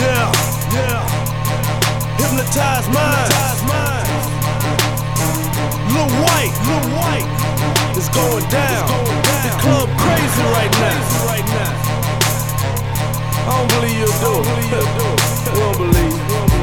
Yeah. Hypnotize minds. Lil White is going down. The club crazy right now. I don't believe you'll do it. We don't believe.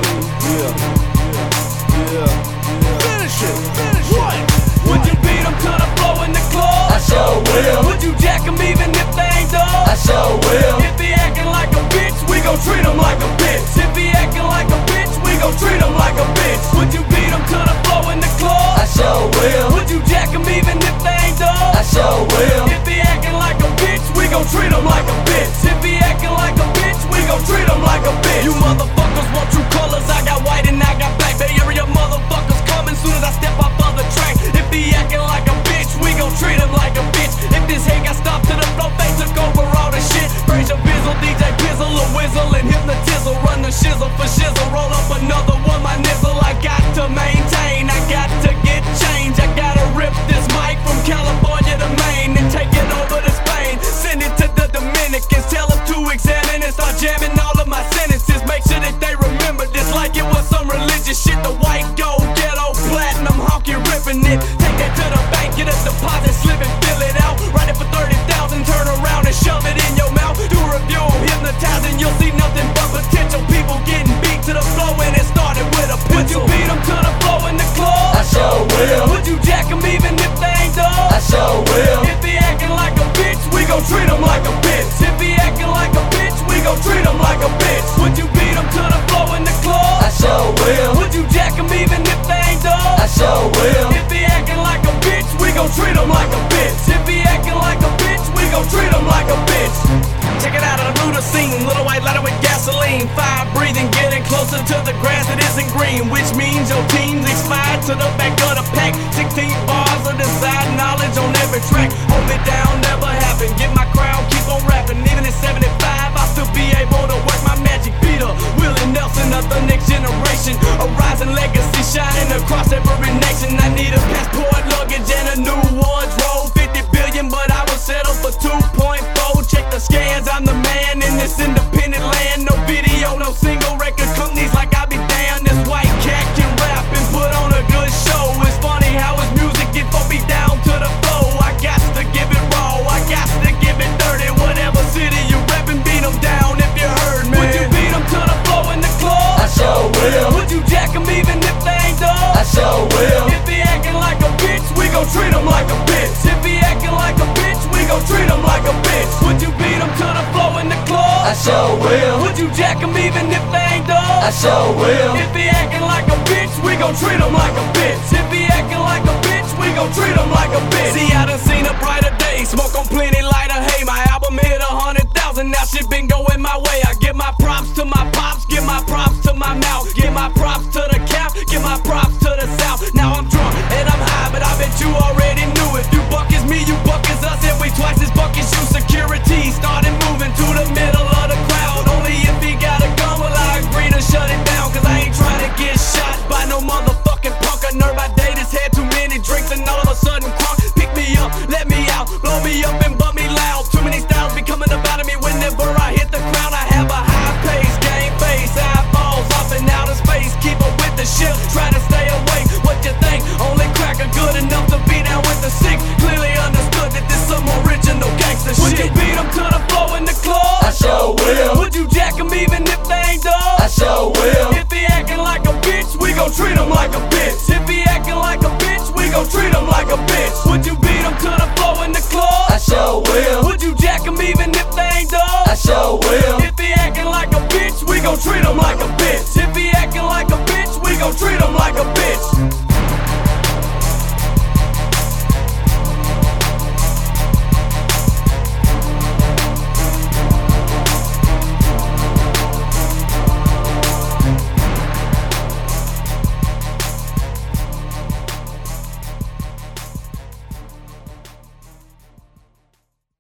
Yeah. Finish it. What? Would you beat them to the floor in the club? I sure will. Would you jack them even if they ain't done? I sure will. If he acting like a bitch, we gon' treat him like a bitch. If he acting like a bitch, we gon' treat him like a bitch. Would you beat him to the floor in the club? I sure will. Would you jack him even if they ain't done? I sure will. If he acting like a bitch, we gon' treat him like a bitch. If he acting like a bitch, we gon' treat him like a bitch. You motherfuckers want true colors, I got white and I got black. Bay Area motherfuckers coming soon as I step off of the track. If he acting like a bitch, we gon' treat him like a bitch. If this hate got stopped to the floor, they took over all the shit. Fraser Bizzle, DJ Pizzle, a Whizzle, and Hypnotizzle. Run the shizzle for shizzle, roll up another one, my nizzle. I got to maintain, I got to get change. I gotta rip this mic from California to Maine and take it over to Spain. Send it to the Dominicans, tell them to examine and start jamming all of my sentences. Make sure that they remember this like it was some religious shit. The white gold, ghetto, platinum, honky ripping it. Take that to the bank, get a deposit slip and fill it out. Write it for 30,000, turn around and shove it in your mouth. Do a review, hypnotizing, you'll see nothing but potential. People getting beat to the floor and it started with a pencil. Would you beat them to the floor in the club? I sure will. Would you jack them even if they ain't done? I sure will. If he acting like a bitch, we gon' treat him like a bitch. If he acting like a bitch, we gon' treat him like a bitch. Would you beat him to the floor in the club? I sure will. Would you jack him even if they ain't done? I sure will. If he acting like a bitch, we gon' treat him like a bitch. If he acting like a bitch, we gon' treat him like a bitch. Check it out, I blew the scene. Little white lighter with gasoline. Fire breathing, getting closer to the grass that isn't green. Which means your team's expired to the back of the pack. 16 bars of desired knowledge on every track. Hold it down, never happen. Get my crowd, keep on rapping. Even at 75, I'll still be able to work my magic. Peter, Willie Nelson of the next generation. A rising legacy shining across every nation. I need a passport, luggage, and a new wardrobe. 50 billion, but I will settle for 2.4. Check the scans, I'm the man in this independent land. No video, no single record companies like I be damned. This white cat can rap and put on a good show. It's funny how his music get me down to the flow. I got to give it raw, I got to give it dirty. Whatever city you reppin', beat them down if you heard me. Would you beat them to the floor in the club? I sure will. Would you jack them even if they ain't done? I sure will. If he acting like a bitch, we gon' treat him like a bitch. If he acting like a bitch, we gon' treat him like a bitch. Would you beat him to the floor in the club? I sure will. Would you jack him even if they ain't done? I sure will. If he acting like a bitch, we gon' treat him like a bitch. If he acting like a bitch, we gon' treat him like a bitch. See, I done seen a brighter day. Smoke on plenty lighter, hey. My album hit 100,000, now shit been going my way. I give my props to my pops, give my props to my mouth. Give my props to the cap, give my props to the south. Now I'm drunk and I'm high, but I bet you already knew it. You buck is me, you buck is us, and we twice as buck as you. Security started moving to the middle of the crowd. Only if he got a gun will I agree to shut it down. Cause I ain't trying to get shot by no motherfucking punk. A nerve I date has had too many drinks and all of a sudden crunk. Pick me up, let me out, blow me up and bump me loud. Too many styles be coming about of me whenever I hit the ground. I have a high pace, game face, eyeballs up and out of space. Keep up with the shit, try to stay awake. What you think? Only cracker good enough to be down with the sick. Clearly understood that this some original gangster shit. Would you beat him to the floor in the club? I sure will. Would you jack him even if they ain't done? I sure will. If he acting like a bitch, we gon' treat him like a bitch. If he acting like a bitch, we gon' treat him like a bitch. Would you beat him to the floor in the club? I sure will. Would you jack him even if they ain't done? I sure will. If he acting like a bitch, we gon' treat him like a bitch. If he acting like a bitch, we gon' treat him like a bitch.